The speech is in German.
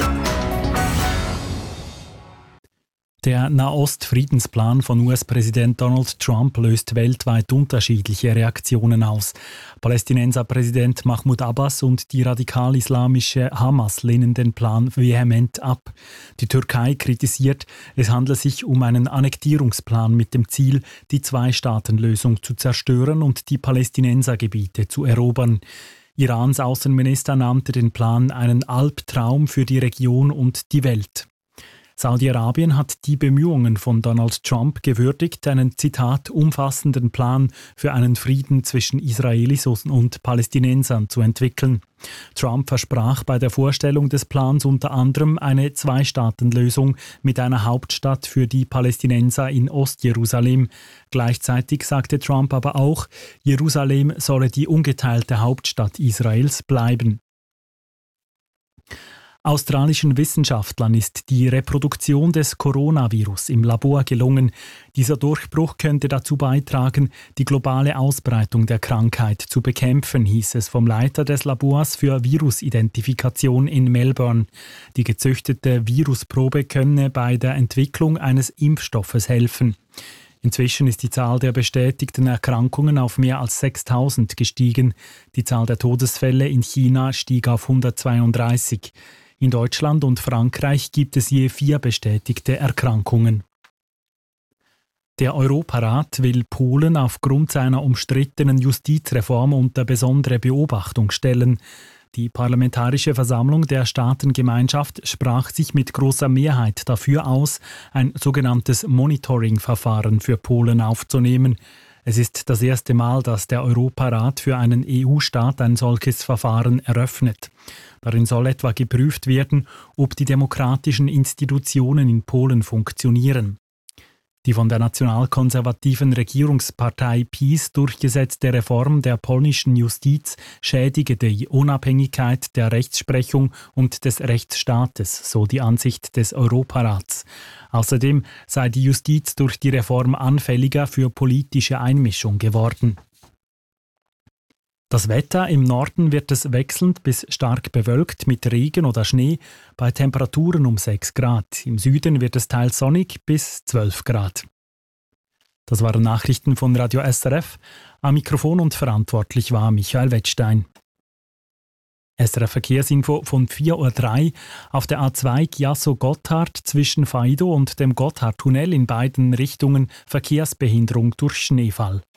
Der Nahost-Friedensplan von US-Präsident Donald Trump löst weltweit unterschiedliche Reaktionen aus. Palästinenser-Präsident Mahmoud Abbas und die radikal-islamische Hamas lehnen den Plan vehement ab. Die Türkei kritisiert, es handle sich um einen Annektierungsplan mit dem Ziel, die Zwei-Staaten-Lösung zu zerstören und die Palästinensergebiete zu erobern. Irans Außenminister nannte den Plan einen Albtraum für die Region und die Welt. Saudi-Arabien hat die Bemühungen von Donald Trump gewürdigt, einen, Zitat, umfassenden Plan für einen Frieden zwischen Israelis und Palästinensern zu entwickeln. Trump versprach bei der Vorstellung des Plans unter anderem eine Zwei-Staaten-Lösung mit einer Hauptstadt für die Palästinenser in Ostjerusalem. Gleichzeitig sagte Trump aber auch, Jerusalem solle die ungeteilte Hauptstadt Israels bleiben. Australischen Wissenschaftlern ist die Reproduktion des Coronavirus im Labor gelungen. Dieser Durchbruch könnte dazu beitragen, die globale Ausbreitung der Krankheit zu bekämpfen, hieß es vom Leiter des Labors für Virusidentifikation in Melbourne. Die gezüchtete Virusprobe könne bei der Entwicklung eines Impfstoffes helfen. Inzwischen ist die Zahl der bestätigten Erkrankungen auf mehr als 6.000 gestiegen. Die Zahl der Todesfälle in China stieg auf 132. In Deutschland und Frankreich gibt es je 4 bestätigte Erkrankungen. Der Europarat will Polen aufgrund seiner umstrittenen Justizreform unter besondere Beobachtung stellen. Die Parlamentarische Versammlung der Staatengemeinschaft sprach sich mit großer Mehrheit dafür aus, ein sogenanntes Monitoring-Verfahren für Polen aufzunehmen. Es ist das erste Mal, dass der Europarat für einen EU-Staat ein solches Verfahren eröffnet. Darin soll etwa geprüft werden, ob die demokratischen Institutionen in Polen funktionieren. Die von der nationalkonservativen Regierungspartei PiS durchgesetzte Reform der polnischen Justiz schädige die Unabhängigkeit der Rechtsprechung und des Rechtsstaates, so die Ansicht des Europarats. Außerdem sei die Justiz durch die Reform anfälliger für politische Einmischung geworden. Das Wetter: im Norden wird es wechselnd bis stark bewölkt mit Regen oder Schnee bei Temperaturen um 6 Grad. Im Süden wird es teils sonnig bis 12 Grad. Das waren Nachrichten von Radio SRF. Am Mikrofon und verantwortlich war Michael Wettstein. SRF Verkehrsinfo von 4.03 Uhr. Auf der A2 Chiasso-Gotthard zwischen Faido und dem Gotthardtunnel in beiden Richtungen Verkehrsbehinderung durch Schneefall.